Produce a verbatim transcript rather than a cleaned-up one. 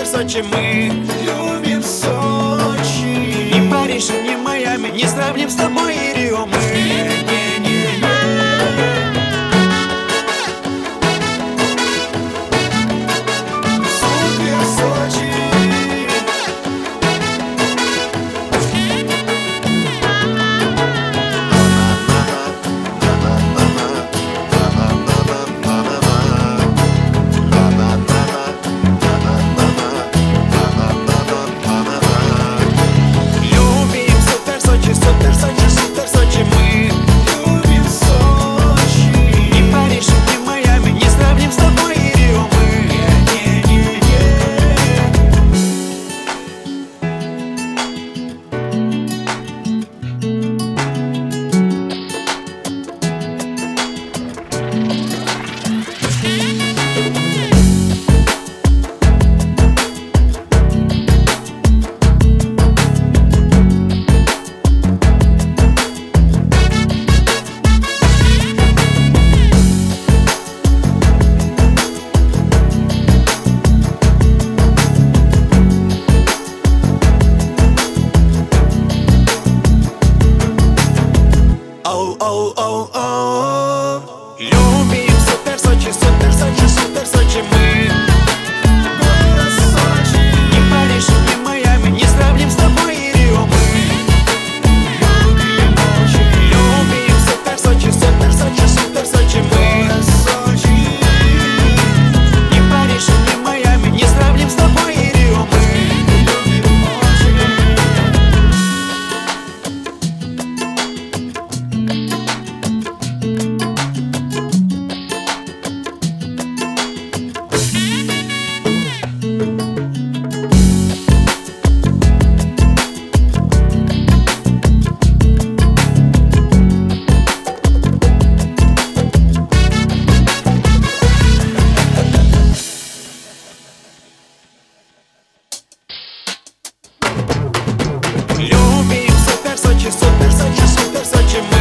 Сочи, мы любим Сочи. Ни Париж, ни Майами не сравним с тобой и Рио. Мы Оу-оу-оу-оу. Любим супер Сочи, супер Сочи, супер Сочи, мы город Сочи. Ни Париж, ни Майами не сравним с тобой и Рио. Мы любим Сочи. Любим супер Сочи, супер Сочи, супер Сочи, мы город Сочи. Ни Париж, ни Майами не сравним с тобой и Рио. Мы любим супер Сочи, супер Сочи, супер Сочи, мы